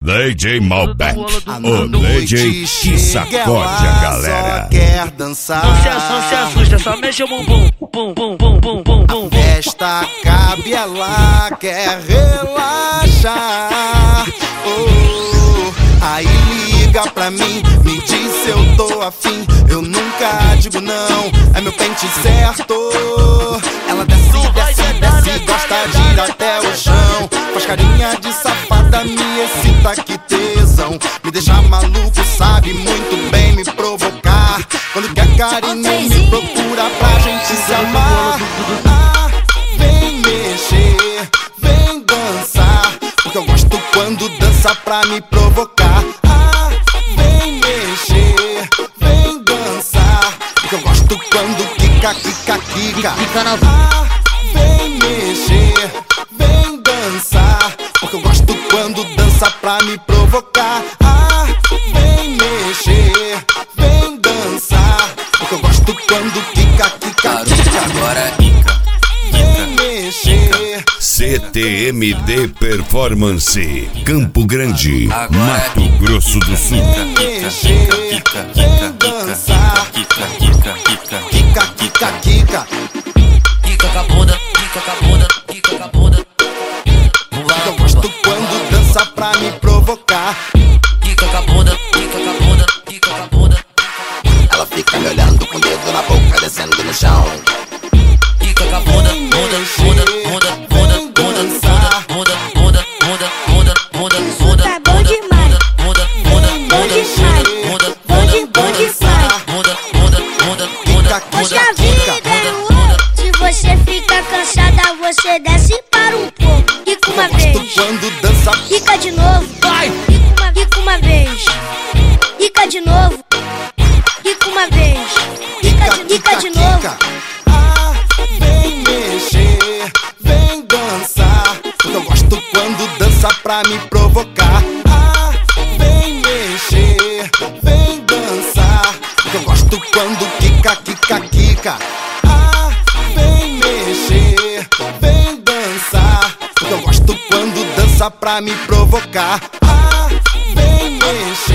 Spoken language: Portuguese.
DJ Malbec, o DJ que sacode a galera. Só quer dançar. Não se assusta, só mexe o bumbum. Bum, bum, bum, bum, bum, bum. Festa cabe, ela quer relaxar. Oh, aí liga pra mim, me diz se eu tô afim. Eu nunca digo não, é meu pente certo. Ela desce, gosta de ir até o chão. Faz carinha de safada, me excita, que tesão. Me deixa maluco, sabe muito bem me provocar. Quando quer carinho, me procura pra gente se amar. Vem mexer, vem dançar, porque eu gosto quando dança pra me provocar. Vem mexer, vem dançar, porque eu gosto quando quica, quica, quica. Vem mexer, vem dançar, porque eu gosto quando dança pra me provocar. Vem mexer, vem dançar, porque eu gosto quando quica, quica, quica. Agora quica. Vem mexer. CTMD Performance, Campo Grande, Mato Grosso do Sul. Vem mexer, vem dançar, Quica, quica, quica. quica, quica, quica. Quica com a bunda, quica com a bunda, quica com a bunda. Eu gosto quando dança pra me provocar. Quica com a bunda, quica com a bunda, quica com a bunda. Ela fica me olhando com o dedo na boca, descendo no chão. Quica com a bunda, bunda, bunda, bunda, bunda, bunda, bunda, bunda, bunda, bunda, bunda, bunda. Tá bom demais. Bunda, bunda, Bom demais. bunda, Bom demais. bunda, bunda, bunda, bunda, Poxa vida, se você fica cansada, você desce para um pouco. Quica uma vez, Quando dança, quica de novo. vai. Quica uma vez, quica de novo. Quica uma vez, quica de novo. Vem mexer, vem dançar, porque eu gosto quando dança pra me provocar. Vem mexer, vem dançar, porque eu gosto quando quica, quica, quica. Vem mexer, vem dançar, porque eu gosto quando dança pra me provocar. Vem mexer.